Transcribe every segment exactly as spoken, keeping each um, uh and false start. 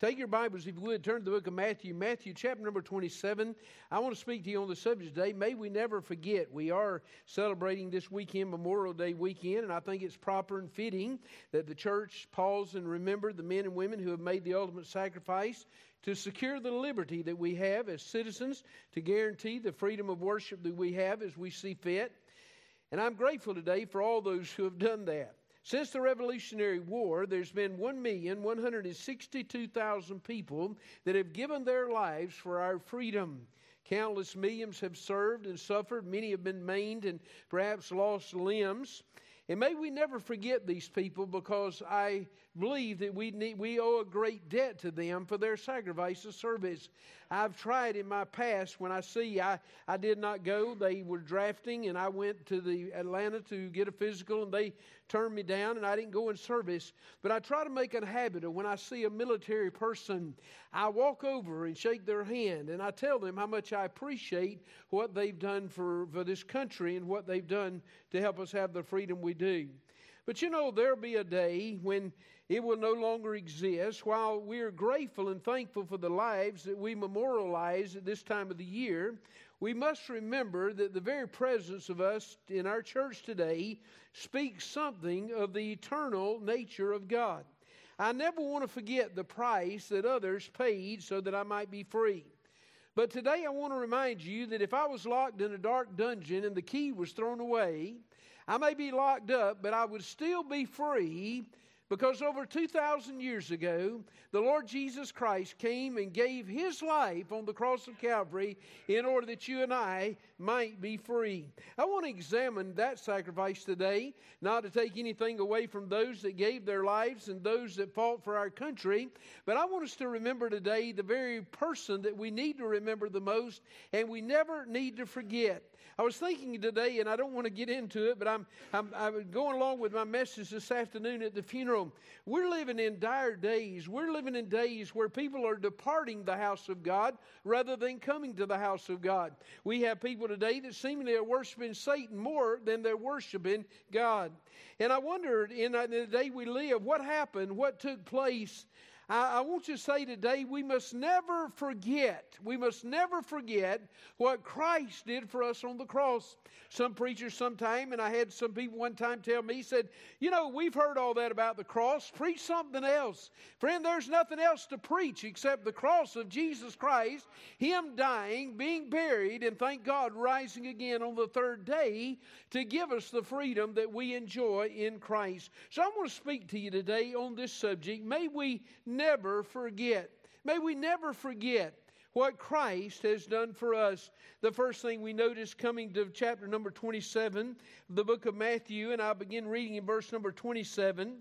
Take your Bibles, if you would, turn to the book of Matthew. Matthew chapter number twenty-seven. I want to speak to you on the subject today. May we never forget. We are celebrating this weekend, Memorial Day weekend, and I think it's proper and fitting that the church pause and remember the men and women who have made the ultimate sacrifice to secure the liberty that we have as citizens, to guarantee the freedom of worship that we have as we see fit. And I'm grateful today for all those who have done that. Since the Revolutionary War, there's been one million one hundred sixty-two thousand people that have given their lives for our freedom. Countless millions have served and suffered. Many have been maimed and perhaps lost limbs. And may we never forget these people, because I believe that we need, we owe a great debt to them for their sacrifice of service. I've tried in my past, when I see I, I did not go, they were drafting, and I went to the Atlanta to get a physical, and they turned me down, and I didn't go in service. But I try to make it a habit of when I see a military person, I walk over and shake their hand, and I tell them how much I appreciate what they've done for, for this country and what they've done to help us have the freedom we do. But you know, there'll be a day when it will no longer exist. While we are grateful and thankful for the lives that we memorialize at this time of the year, we must remember that the very presence of us in our church today speaks something of the eternal nature of God. I never want to forget the price that others paid so that I might be free. But today I want to remind you that if I was locked in a dark dungeon and the key was thrown away, I may be locked up, but I would still be free, because over two thousand years ago, the Lord Jesus Christ came and gave His life on the cross of Calvary in order that you and I might be free. I want to examine that sacrifice today, not to take anything away from those that gave their lives and those that fought for our country, but I want us to remember today the very person that we need to remember the most, and we never need to forget. I was thinking today, and I don't want to get into it, but I'm, I'm, I'm going along with my message this afternoon at the funeral. We're living in dire days. We're living in days where people are departing the house of God rather than coming to the house of God. We have people today that seemingly are worshiping Satan more than they're worshiping God. And I wondered, in the day we live, what happened, what took place. I want you to say today, we must never forget, we must never forget what Christ did for us on the cross. Some preachers sometime, and I had some people one time tell me, he said, you know, we've heard all that about the cross. Preach something else. Friend, there's nothing else to preach except the cross of Jesus Christ, Him dying, being buried, and thank God rising again on the third day to give us the freedom that we enjoy in Christ. So I want to speak to you today on this subject. May we never forget. May we never forget what Christ has done for us. The first thing we notice coming to chapter number twenty-seven, the book of Matthew, and I'll begin reading in verse number twenty-seven.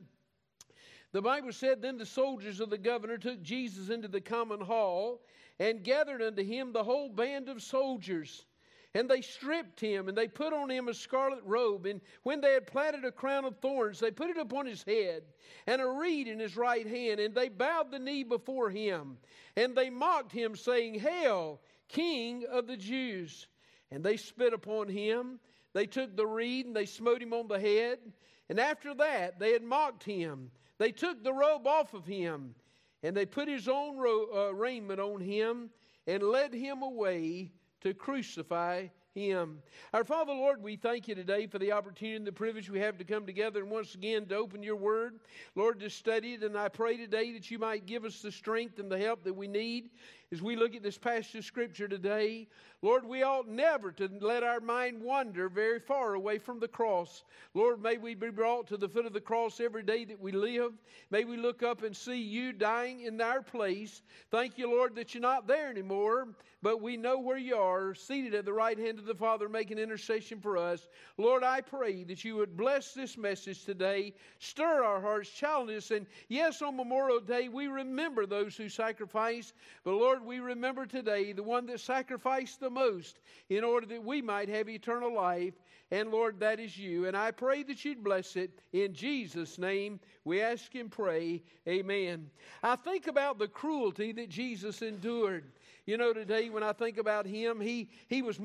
The Bible said, then the soldiers of the governor took Jesus into the common hall and gathered unto him the whole band of soldiers. And they stripped him, and they put on him a scarlet robe. And when they had platted a crown of thorns, they put it upon his head, and a reed in his right hand. And they bowed the knee before him. And they mocked him, saying, Hail, King of the Jews! And they spit upon him. They took the reed, and they smote him on the head. And after that, they had mocked him. They took the robe off of him, and they put his own ro- uh, raiment on him, and led him away to crucify him. Our Father, Lord, we thank you today for the opportunity and the privilege we have to come together and once again to open your word. Lord, to study it, and I pray today that you might give us the strength and the help that we need as we look at this passage of Scripture today. Lord, we ought never to let our mind wander very far away from the cross. Lord, may we be brought to the foot of the cross every day that we live. May we look up and see you dying in our place. Thank you, Lord, that you're not there anymore, but we know where you are, seated at the right hand of the Father, making intercession for us. Lord, I pray that you would bless this message today, stir our hearts, challenge us, and yes, on Memorial Day, we remember those who sacrificed, but Lord, we remember today the one that sacrificed the most in order that we might have eternal life. And Lord, that is you. And I pray that you'd bless it. In Jesus' name, we ask and pray. Amen. I think about the cruelty that Jesus endured. You know, today when I think about him, he, he was more than just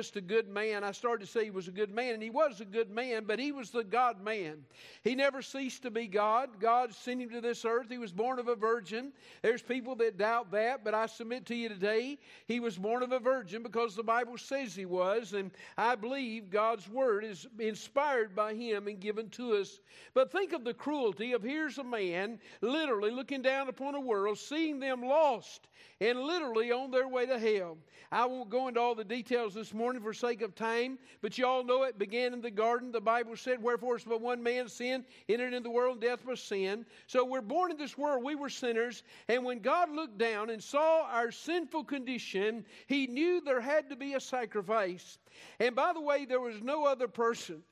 just a good man. I started to say he was a good man, and he was a good man, but he was the God man. He never ceased to be God. God sent him to this earth. He was born of a virgin. There's people that doubt that, but I submit to you today, he was born of a virgin because the Bible says he was, and I believe God's word is inspired by him and given to us. But think of the cruelty of here's a man literally looking down upon a world, seeing them lost and literally on their way to hell. I won't go into all the details this morning for sake of time, but you all know it began in the garden. The Bible said, wherefore is but one man's sin entered into the world, and death was sin. So we're born in this world, we were sinners, and when God looked down and saw our sinful condition, he knew there had to be a sacrifice. And by the way, there was no other person,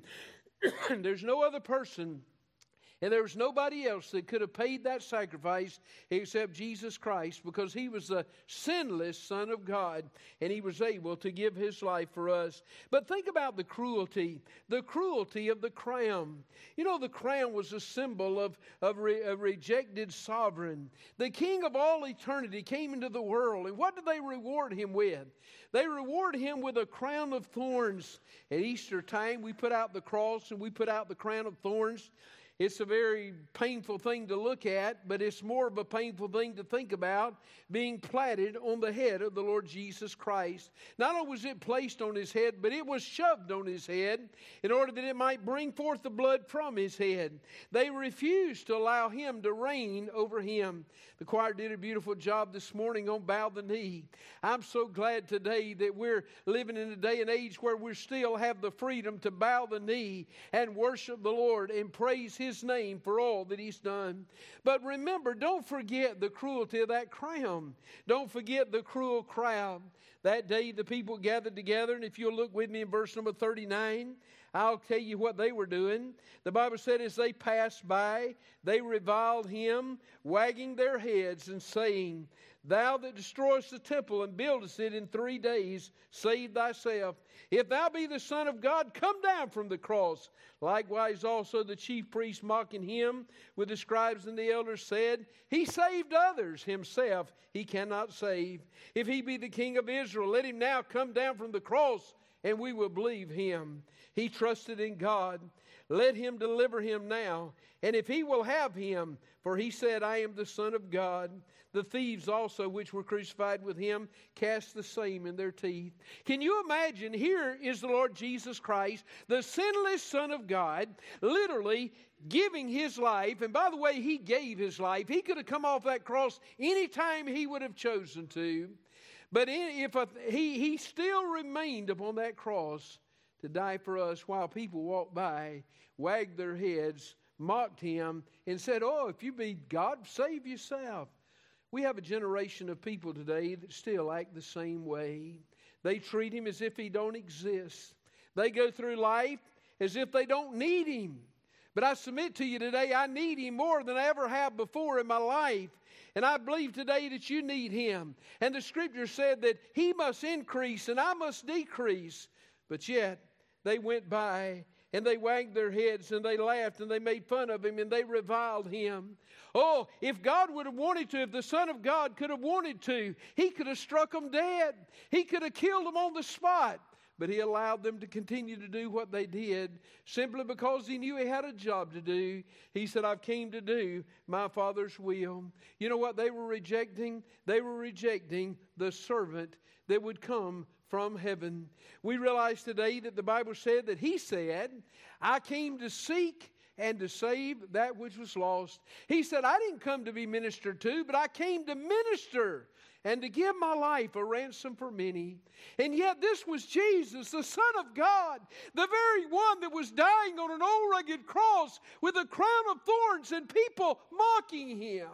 there's no other person, and there was nobody else that could have paid that sacrifice except Jesus Christ, because he was the sinless Son of God, and he was able to give his life for us. But think about the cruelty, the cruelty of the crown. You know, the crown was a symbol of, of re, a rejected sovereign. The King of all eternity came into the world, and what did they reward him with? They reward him with a crown of thorns. At Easter time, we put out the cross and we put out the crown of thorns. It's a very painful thing to look at, but it's more of a painful thing to think about, being platted on the head of the Lord Jesus Christ. Not only was it placed on his head, but it was shoved on his head in order that it might bring forth the blood from his head. They refused to allow him to reign over him. The choir did a beautiful job this morning on Bow the Knee. I'm so glad today that we're living in a day and age where we still have the freedom to bow the knee and worship the Lord and praise him his name for all that he's done. But remember, don't forget the cruelty of that crown. Don't forget the cruel crowd. That day the people gathered together, and if you'll look with me in verse number thirty-nine, I'll tell you what they were doing. The Bible said as they passed by, they reviled him, wagging their heads and saying, Thou that destroyest the temple and buildest it in three days, save thyself. If thou be the Son of God, come down from the cross. Likewise also the chief priests mocking him with the scribes and the elders said, He saved others, himself he cannot save. If he be the King of Israel, let him now come down from the cross, and we will believe him. He trusted in God. Let him deliver him now. And if he will have him, for he said, I am the Son of God. The thieves also, which were crucified with him, cast the same in their teeth. Can you imagine? Here is the Lord Jesus Christ, the sinless Son of God, literally giving his life. And by the way, he gave his life. He could have come off that cross anytime he would have chosen to. But if a, he, he still remained upon that cross to die for us, while people walked by, wagged their heads, mocked him, and said, oh, if you be God, save yourself. We have a generation of people today that still act the same way. They treat him as if he don't exist. They go through life as if they don't need him. But I submit to you today, I need him more than I ever have before in my life. And I believe today that you need him. And the scripture said that he must increase and I must decrease. But yet, they went by and they wagged their heads and they laughed and they made fun of him and they reviled him. Oh, if God would have wanted to, if the Son of God could have wanted to, he could have struck them dead. He could have killed them on the spot. But he allowed them to continue to do what they did simply because he knew he had a job to do. He said, I've came to do my Father's will. You know what they were rejecting? They were rejecting the servant that would come from heaven. We realize today that the Bible said that he said, I came to seek and to save that which was lost. He said, I didn't come to be ministered to, but I came to minister and to give my life a ransom for many. And yet this was Jesus, the Son of God, the very one that was dying on an old rugged cross with a crown of thorns and people mocking him.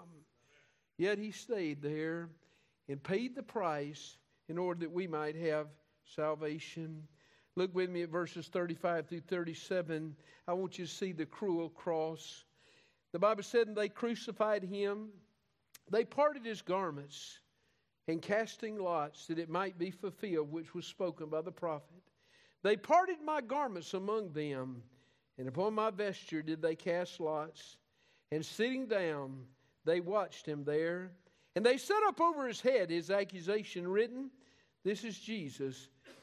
Yet he stayed there and paid the price in order that we might have salvation. Look with me at verses thirty-five through thirty-seven. I want you to see the cruel cross. The Bible said, and they crucified him. They parted his garments, and casting lots, that it might be fulfilled, which was spoken by the prophet. They parted my garments among them, and upon my vesture did they cast lots. And sitting down, they watched him there. And they set up over his head his accusation written, This is Jesus,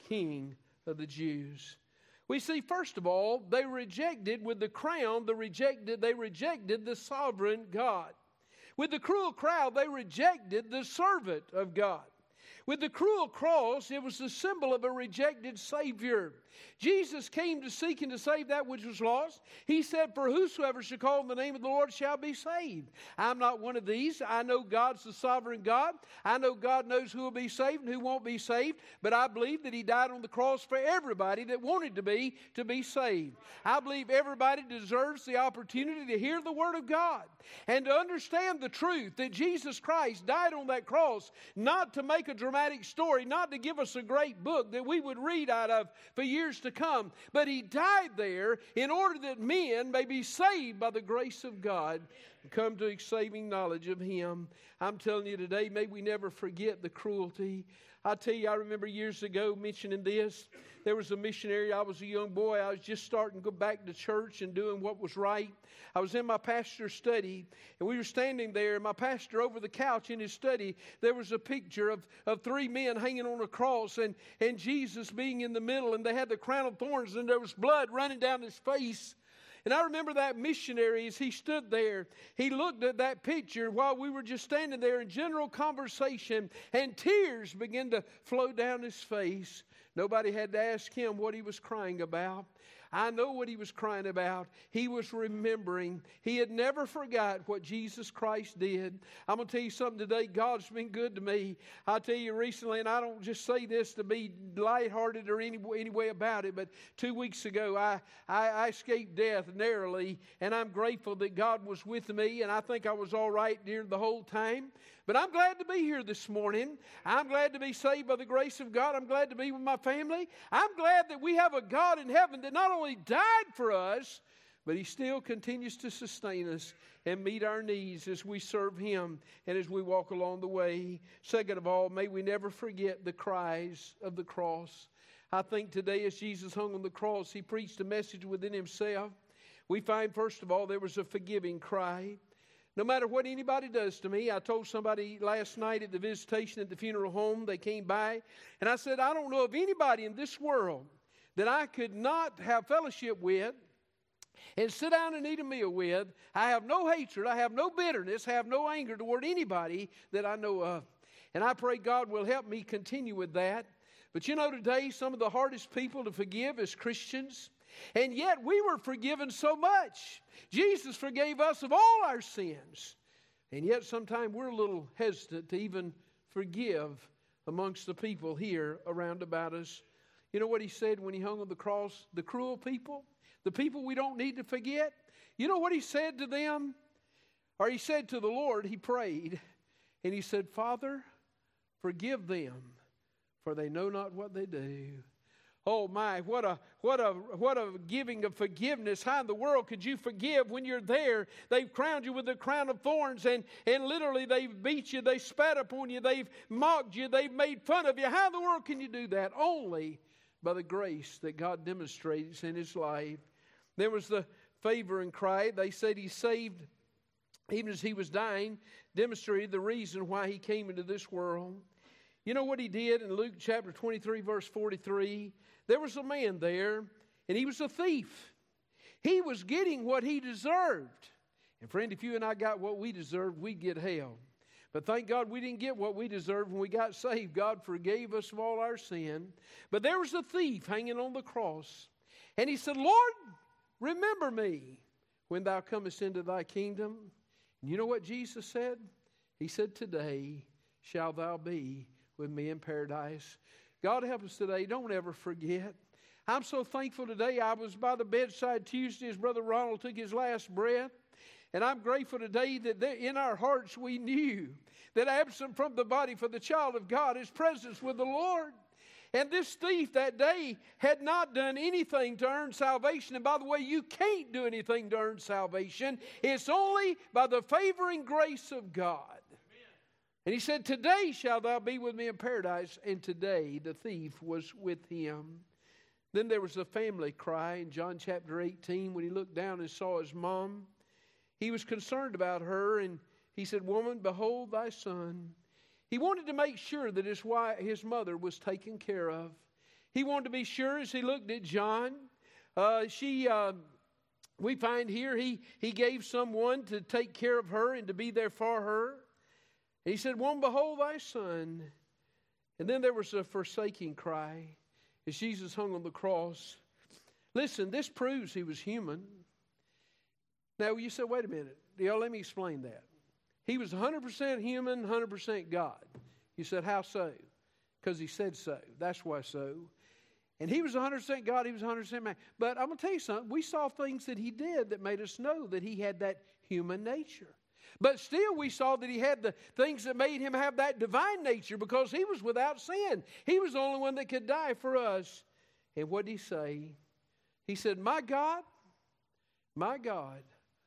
King of the Jews. We see, first of all, they rejected with the crown, the rejected, they rejected the sovereign God. With the cruel crowd, they rejected the servant of God. With the cruel cross, it was the symbol of a rejected Savior. Jesus came to seek and to save that which was lost. He said, for whosoever shall call on the name of the Lord shall be saved. I'm not one of these. I know God's the sovereign God. I know God knows who will be saved and who won't be saved. But I believe that He died on the cross for everybody that wanted to be, to be saved. I believe everybody deserves the opportunity to hear the Word of God and to understand the truth that Jesus Christ died on that cross, not to make a dramatic story, not to give us a great book that we would read out of for years to come, but He died there in order that men may be saved by the grace of God and come to a saving knowledge of Him. I'm telling you today, may we never forget the cruelty. I tell you, I remember years ago mentioning this. There was a missionary. I was a young boy. I was just starting to go back to church and doing what was right. I was in my pastor's study, and we were standing there, and my pastor over the couch in his study, there was a picture of, of three men hanging on a cross, and, and Jesus being in the middle, and they had the crown of thorns, and there was blood running down his face. And I remember that missionary, as he stood there, he looked at that picture while we were just standing there in general conversation, and tears began to flow down his face. Nobody had to ask him what he was crying about. I know what he was crying about. He was remembering. He had never forgot what Jesus Christ did. I'm going to tell you something today. God's been good to me. I'll tell you recently, and I don't just say this to be lighthearted or any, any way about it, but two weeks ago I, I, I escaped death narrowly, and I'm grateful that God was with me, and I think I was all right during the whole time. But I'm glad to be here this morning. I'm glad to be saved by the grace of God. I'm glad to be with my family. I'm glad that we have a God in heaven that not only died for us, but He still continues to sustain us and meet our needs as we serve Him and as we walk along the way. Second of all, may we never forget the cries of the cross. I think today as Jesus hung on the cross, He preached a message within Himself. We find, first of all, there was a forgiving cry. No matter what anybody does to me, I told somebody last night at the visitation at the funeral home, they came by, and I said, I don't know of anybody in this world that I could not have fellowship with and sit down and eat a meal with. I have no hatred, I have no bitterness, I have no anger toward anybody that I know of. And I pray God will help me continue with that. But you know, today, some of the hardest people to forgive is Christians. And yet we were forgiven so much. Jesus forgave us of all our sins. And yet sometimes we're a little hesitant to even forgive amongst the people here around about us. You know what He said when He hung on the cross? The cruel people, the people we don't need to forget. You know what He said to them? Or He said to the Lord, He prayed, and He said, Father, forgive them, for they know not what they do. Oh my, what a what a what a giving of forgiveness. How in the world could you forgive when you're there? They've crowned you with a crown of thorns, and, and literally they've beat you, they spat upon you, they've mocked you, they've made fun of you. How in the world can you do that? Only by the grace that God demonstrates in His life. There was the favor and cry. They said He saved, even as He was dying, demonstrated the reason why He came into this world. You know what He did in Luke chapter twenty-three, verse forty-three? There was a man there, and he was a thief. He was getting what he deserved. And friend, if you and I got what we deserved, we'd get hell. But thank God we didn't get what we deserved when we got saved. God forgave us of all our sin. But there was a thief hanging on the cross. And he said, Lord, remember me when thou comest into thy kingdom. And you know what Jesus said? He said, today shalt thou be with me in paradise. God help us today. Don't ever forget. I'm so thankful today. I was by the bedside Tuesday as Brother Ronald took his last breath. And I'm grateful today that in our hearts we knew that absent from the body for the child of God is presence with the Lord. And this thief that day had not done anything to earn salvation. And by the way, you can't do anything to earn salvation. It's only by the favoring grace of God. And he said, today shalt thou be with me in paradise. And today the thief was with him. Then there was a family cry in John chapter eighteen when he looked down and saw his mom. He was concerned about her, and he said, woman, behold thy son. He wanted to make sure that his wife, his mother was taken care of. He wanted to be sure as he looked at John. Uh, she, uh, we find here, he, he gave someone to take care of her and to be there for her. And he said, "Woman, behold thy son." And then there was a forsaking cry as Jesus hung on the cross. Listen, this proves he was human. Now, you say, wait a minute. Y'all, let me explain that. He was one hundred percent human, one hundred percent God. You said, how so? Because he said so. That's why so. And he was one hundred percent God, he was one hundred percent man. But I'm going to tell you something. We saw things that he did that made us know that he had that human nature. But still we saw that he had the things that made him have that divine nature because he was without sin. He was the only one that could die for us. And what did he say? He said, "My God, my God,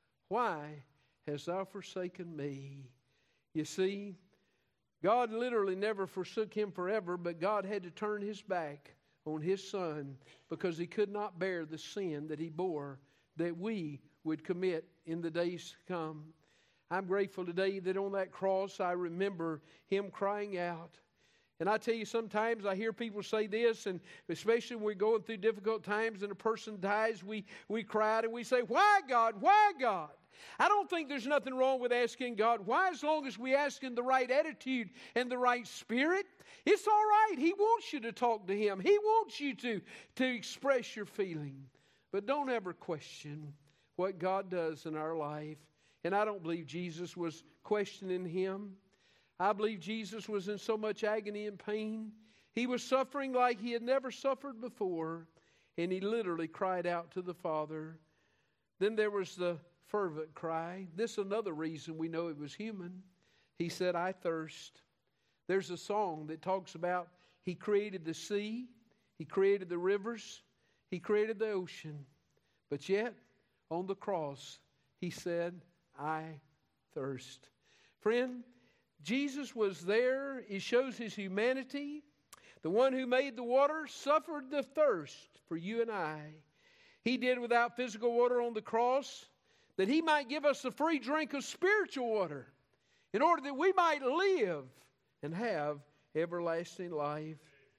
why hast thou forsaken me?" You see, God literally never forsook him forever, but God had to turn his back on his son because he could not bear the sin that he bore that we would commit in the days to come. I'm grateful today that on that cross I remember him crying out. And I tell you, sometimes I hear people say this, and especially when we're going through difficult times and a person dies, we, we cry out and we say, "Why, God? Why, God?" I don't think there's nothing wrong with asking God why, as long as we ask in the right attitude and the right spirit. It's all right. He wants you to talk to him. He wants you to, to express your feeling. But don't ever question what God does in our life. And I don't believe Jesus was questioning him. I believe Jesus was in so much agony and pain. He was suffering like he had never suffered before. And he literally cried out to the Father. Then there was the fervent cry. This is another reason we know it was human. He said, "I thirst." There's a song that talks about he created the sea, he created the rivers, he created the ocean. But yet, on the cross, he said, "I thirst." Friend, Jesus was there. It shows his humanity. The one who made the water suffered the thirst for you and I. He did without physical water on the cross, that he might give us a free drink of spiritual water in order that we might live and have everlasting life.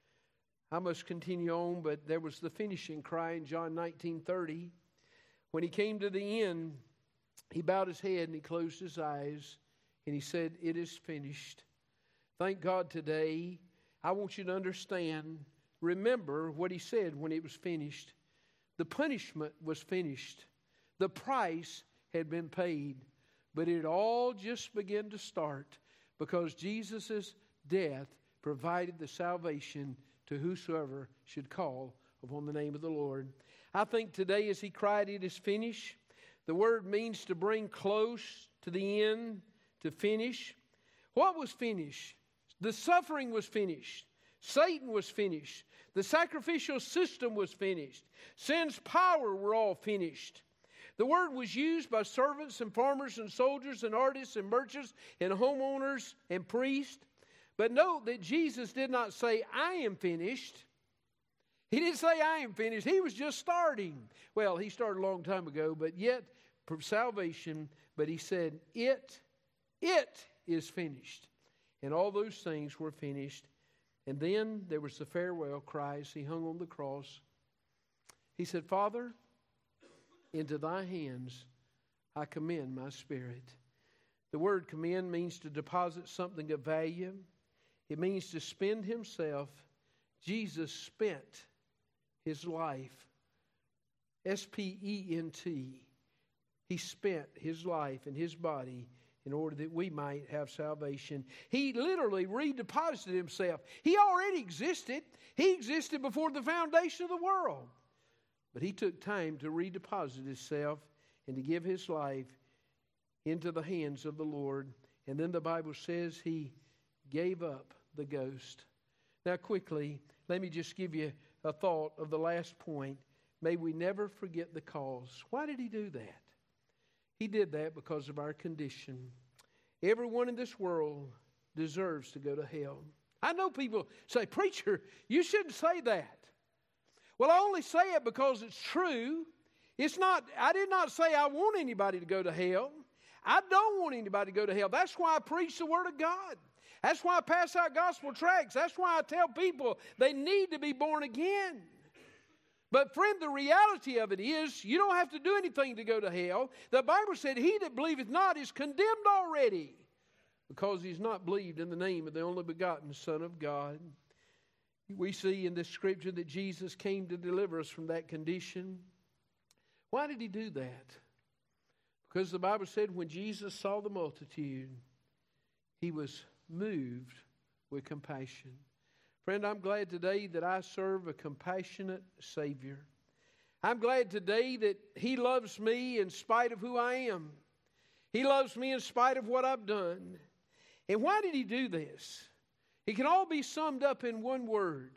I must continue on, but there was the finishing cry in John nineteen thirty. When he came to the end, he bowed his head and he closed his eyes and he said, "It is finished." Thank God today. I want you to understand, remember what he said when it was finished. The punishment was finished. The price had been paid. But it all just began to start because Jesus' death provided the salvation to whosoever should call upon the name of the Lord. I think today as he cried, "It is finished," the word means to bring close to the end, to finish. What was finished? The suffering was finished. Satan was finished. The sacrificial system was finished. Sin's power were all finished. The word was used by servants and farmers and soldiers and artists and merchants and homeowners and priests. But note that Jesus did not say, "I am finished." He didn't say, "I am finished." He was just starting. Well, he started a long time ago, but yet for salvation. But he said, it, it is finished. And all those things were finished. And then there was the farewell cry as he hung on the cross. He said, "Father, into thy hands I commend my spirit." The word commend means to deposit something of value. It means to spend himself. Jesus spent his life. S P E N T. He spent his life and his body in order that we might have salvation. He literally redeposited himself. He already existed. He existed before the foundation of the world. But he took time to redeposit himself and to give his life into the hands of the Lord. And then the Bible says he gave up the ghost. Now quickly, let me just give you a thought of the last point. May we never forget the cause. Why did he do that? He did that because of our condition. Everyone in this world deserves to go to hell. I know people say, "Preacher, you shouldn't say that." Well, I only say it because it's true. It's not, I did not say I want anybody to go to hell. I don't want anybody to go to hell. That's why I preach the Word of God. That's why I pass out gospel tracts. That's why I tell people they need to be born again. But friend, the reality of it is you don't have to do anything to go to hell. The Bible said, he that believeth not is condemned already, because he's not believed in the name of the only begotten Son of God. We see in this scripture that Jesus came to deliver us from that condition. Why did he do that? Because the Bible said when Jesus saw the multitude, he was moved with compassion. Friend, I'm glad today that I serve a compassionate Savior. I'm glad today that he loves me in spite of who I am. He loves me in spite of what I've done. And why did he do this? It can all be summed up in one word.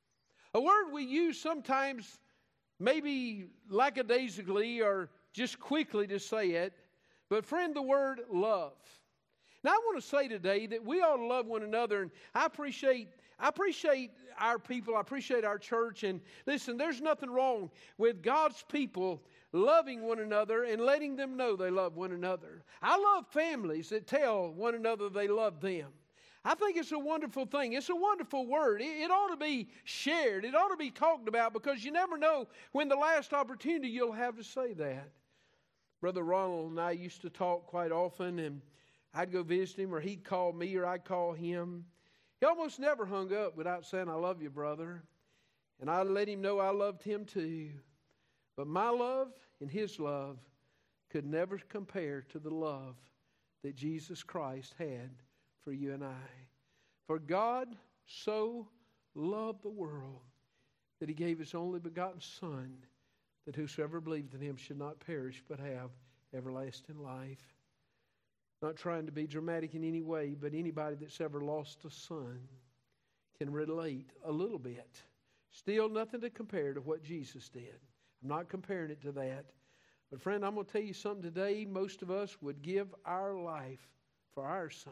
A word we use sometimes maybe lackadaisically or just quickly to say it. But friend, the word love. Now I want to say today that we ought to love one another. And I appreciate I appreciate our people. I appreciate our church. And listen, there's nothing wrong with God's people loving one another and letting them know they love one another. I love families that tell one another they love them. I think it's a wonderful thing. It's a wonderful word. It, it ought to be shared. It ought to be talked about, because you never know when the last opportunity you'll have to say that. Brother Ronald and I used to talk quite often, and I'd go visit him, or he'd call me, or I'd call him. He almost never hung up without saying, I love you, brother. And I let him know I loved him too. But my love and his love could never compare to the love that Jesus Christ had for you and I. For God so loved the world that he gave his only begotten Son, that whosoever believed in him should not perish but have everlasting life. Not trying to be dramatic in any way, but anybody that's ever lost a son can relate a little bit. Still nothing to compare to what Jesus did. I'm not comparing it to that. But friend, I'm going to tell you something today. Most of us would give our life for our son.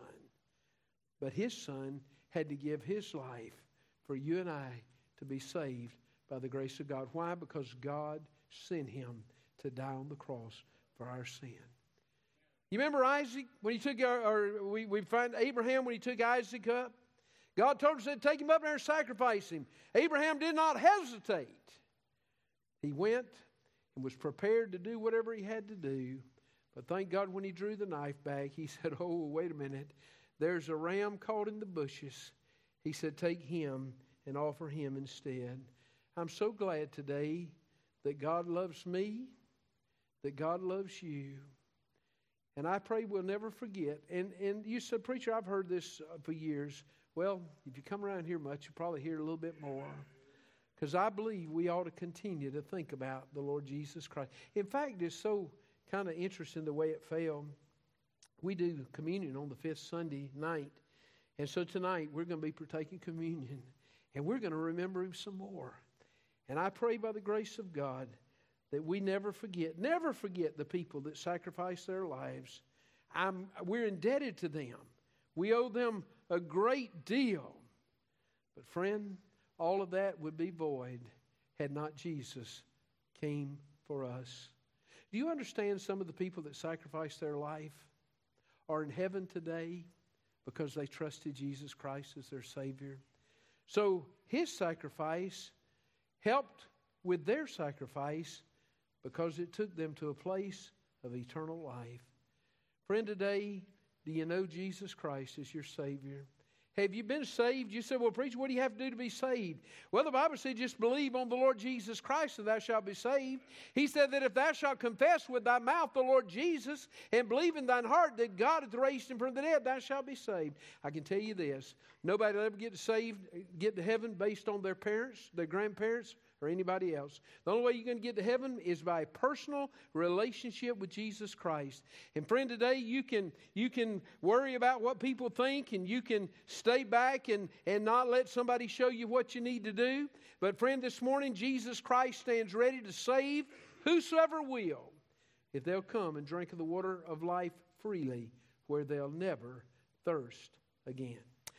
But his son had to give his life for you and I to be saved by the grace of God. Why? Because God sent him to die on the cross for our sin. You remember Isaac when he took, our, or we, we find Abraham when he took Isaac up? God told him to take him up there and sacrifice him. Abraham did not hesitate. He went and was prepared to do whatever he had to do. But thank God when he drew the knife back, he said, oh, wait a minute. There's a ram caught in the bushes. He said, take him and offer him instead. I'm so glad today that God loves me, that God loves you. And I pray we'll never forget. And and you said, preacher, I've heard this for years. Well, if you come around here much, you'll probably hear it a little bit more. Because I believe we ought to continue to think about the Lord Jesus Christ. In fact, it's so kind of interesting the way it fell. We do communion on the fifth Sunday night. And so tonight we're going to be partaking communion. And we're going to remember him some more. And I pray by the grace of God that we never forget, never forget the people that sacrificed their lives. I'm, we're indebted to them. We owe them a great deal. But friend, all of that would be void had not Jesus came for us. Do you understand some of the people that sacrificed their life are in heaven today because they trusted Jesus Christ as their Savior? So his sacrifice helped with their sacrifice because it took them to a place of eternal life. Friend, today, do you know Jesus Christ as your Savior? Have you been saved? You said, well, preacher, what do you have to do to be saved? Well, the Bible said just believe on the Lord Jesus Christ and thou shalt be saved. He said that if thou shalt confess with thy mouth the Lord Jesus and believe in thine heart that God hath raised him from the dead, thou shalt be saved. I can tell you this, nobody will ever get saved, get to heaven based on their parents, their grandparents, or anybody else. The only way you're going to get to heaven is by a personal relationship with Jesus Christ. And friend, today you can you can worry about what people think, and you can stay back and, and not let somebody show you what you need to do. But friend, this morning Jesus Christ stands ready to save whosoever will, if they'll come and drink of the water of life freely, where they'll never thirst again.